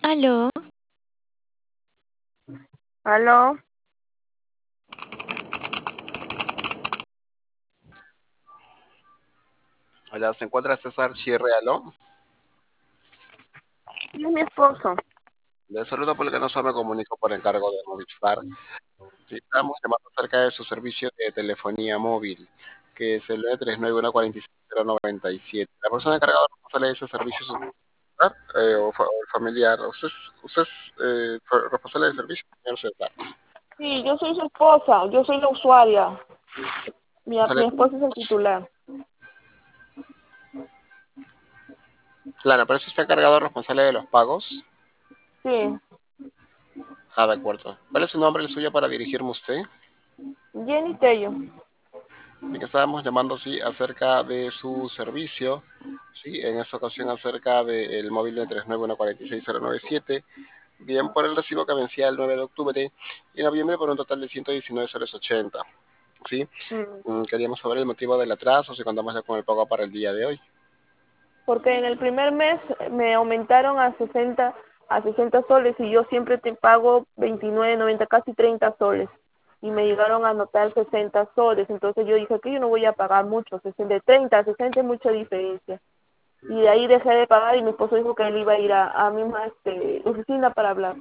Aló, ¿Aló? Hola, ¿se encuentra César Chirrealo? Sí, es mi esposo. De saludo porque no solo me comunico por encargo de Movistar. Sí, estamos llamando acerca de su servicio de telefonía móvil, que es el 939-146-097. La persona encargada de responsable de ese servicio es usted, o el familiar. ¿Usted es responsable del servicio, señor César? Sí, yo soy su esposa, yo soy la usuaria. Mi Responsable- esposo es el titular. Claro, pero eso está encargado responsable de los pagos. Sí, Ah, de acuerdo. ¿Cuál es su nombre y el suyo para dirigirme a usted? Jenny Tello. Que estábamos llamando, sí, acerca de su servicio, sí, en esta ocasión acerca del móvil de 391-46097, bien por el recibo que vencía el 9 de octubre y en noviembre por un total de 119,80 soles, sí. Mm. Queríamos saber el motivo del atraso, si contamos ya con el pago para el día de hoy. Porque en el primer mes me aumentaron a 60 soles y yo siempre te pago 29, 90, casi 30 soles. Y me llegaron a anotar 60 soles. Entonces yo dije que yo no voy a pagar mucho, de 30 a 60 es mucha diferencia. Y de ahí dejé de pagar y mi esposo dijo que él iba a ir a misma oficina para hablar.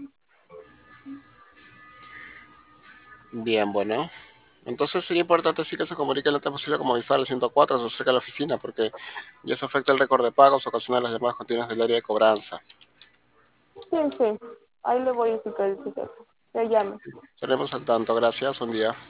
Bien, bueno. Entonces sería importante sí que se comunique lo antes posible como avisar al 104 o cerca de la oficina, porque ya eso afecta el récord de pagos, ocasiona las llamadas continuas del área de cobranza. Sí, sí, ahí le voy a decir que él se llame. Estaremos al tanto, gracias, buen día.